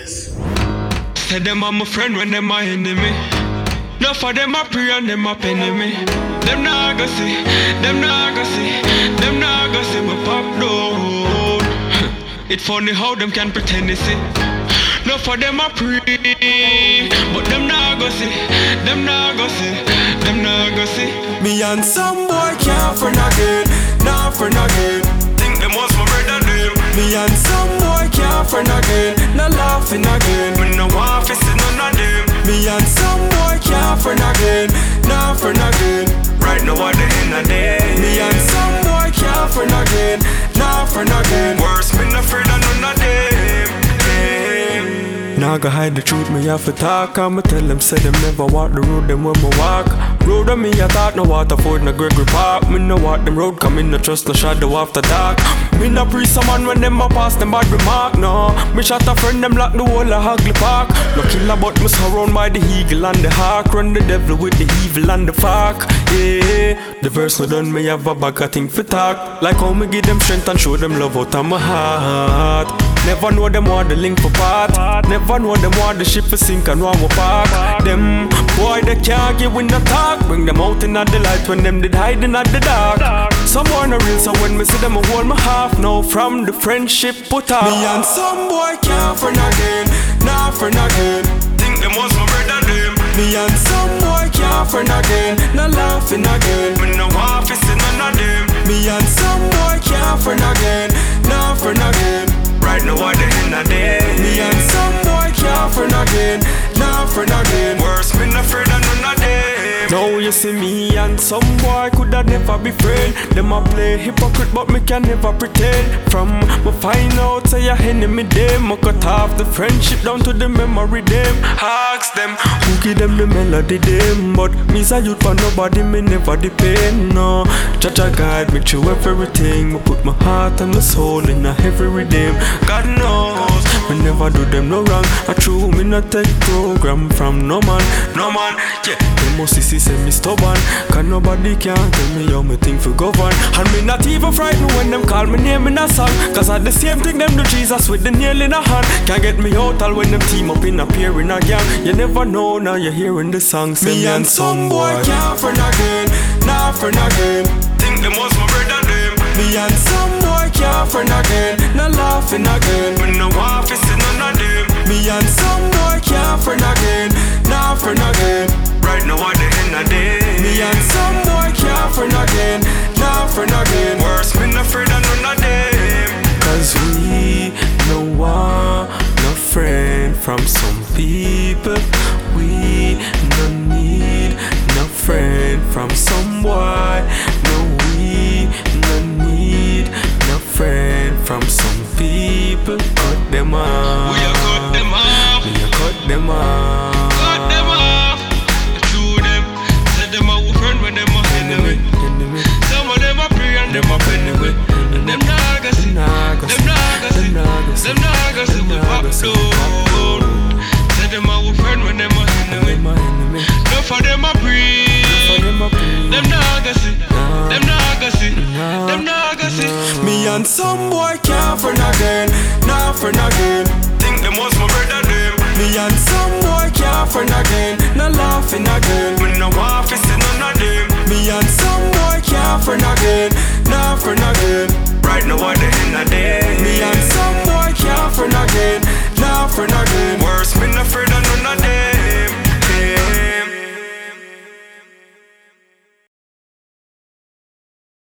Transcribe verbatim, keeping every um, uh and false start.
Say them are my friend when them my enemy. No for them I pray and them a penny me. Them nah go see, them nah go see, them nah go see my pop down. It funny how them can pretend they see. No for them I pray, but them nah go see, them nah go see, them nah go see. Me and some boy can't friend again, nah friend again. Think them was my brother them. Me and some boy can't friend again, nah laughing again. Me no want to see none of them. Me and some boy can't friend again, nah friend again. Right now at the end of the day. Me and some boy can't friend again, nah friend again. Worse, me no afraid of none of them. Nah go hide the truth, me have to talk. I'ma tell them, say them never walk the road them when me walk. Road on me I thought no Waterford, no Gregory Park. Me no walk them road, come in no trust, no shadow after dark. Me no pre someone when them a pass them bad remark, no. Me shot a friend, them lock the whole of Hagley Park. No killer but me surround by the eagle and the hawk. Run the devil with the evil and the fuck. Yeah, the verse no done, me have a bag of thing for talk. Like how me give them strength and show them love out of my heart. Never know them want the link for part. Never know them want the ship for sink and one more park. Them boy they can't give in the talk. Bring them out in the light when them did hiding at the dark. Some boy no real, so when me see them I hold my half. Now from the friendship put off. Me and some boy can't friend again, nah friend again. Think them was my brother them. Me and some boy can't friend again, nah laughing again. Me no want to see none of them. Me and some boy can't friend again, nah friend again. Right now at the end of the day. Me and some boy can't friend again, nah friend again. Worse, me no afraid of none of them. Now you see me and some boy coulda never be friend. Them a play hypocrite but me can never pretend. From me find out say your enemy them, I cut off the friendship down to the memory them. Ask them who give them the melody them. But me's a youth for nobody, me never depend. No, Jaja guide me through everything. Me put my heart and my soul in a every rhythm. God knows me never do them no wrong. I true me not take program from no man, no man. Yeah, they must see say me stubborn. Cause nobody can tell me how me think for govern. And me not even frightened when them call me name in a song. Cause I the same thing them do Jesus with the nail in a hand. Can't get me out all when them team up in a pair in a gang. You never know now you're hearing the song. Say me and some boy can't friend again, nah friend again. Think them was my brother them. Me and some boy can't friend again, nah laughing again. Me no want to see none of them. Me and some boy can't friend again, nah friend again. Right now at the end of the day. Me and some boy can't friend again, nah friend again. Worse, me no afraid of none of them. Cause we no want no friend from some people. We no need no friend from some boy. No, we no need no friend from some people. Cut them off. We a cut them off. We a cut them off. Cut them off. Through them. Say them a friend when them a enemy. Enemy. Some of them a pray and them a enemy. And them nah go see. Them nah go see. Them nah go see. We pop down. Say them a friend when them a enemy. No for them a pray. Them nah go see. Them nah go see. Them nah go see. Me and some boy can't friend again, nah friend again. Think them was my brother them. Me and some boy can't friend again, nah laughing again. Me no want to see none of them. Me and some boy can't friend again, nah friend again. Right now at the end of the day. Me and some boy can't friend again, nah friend again.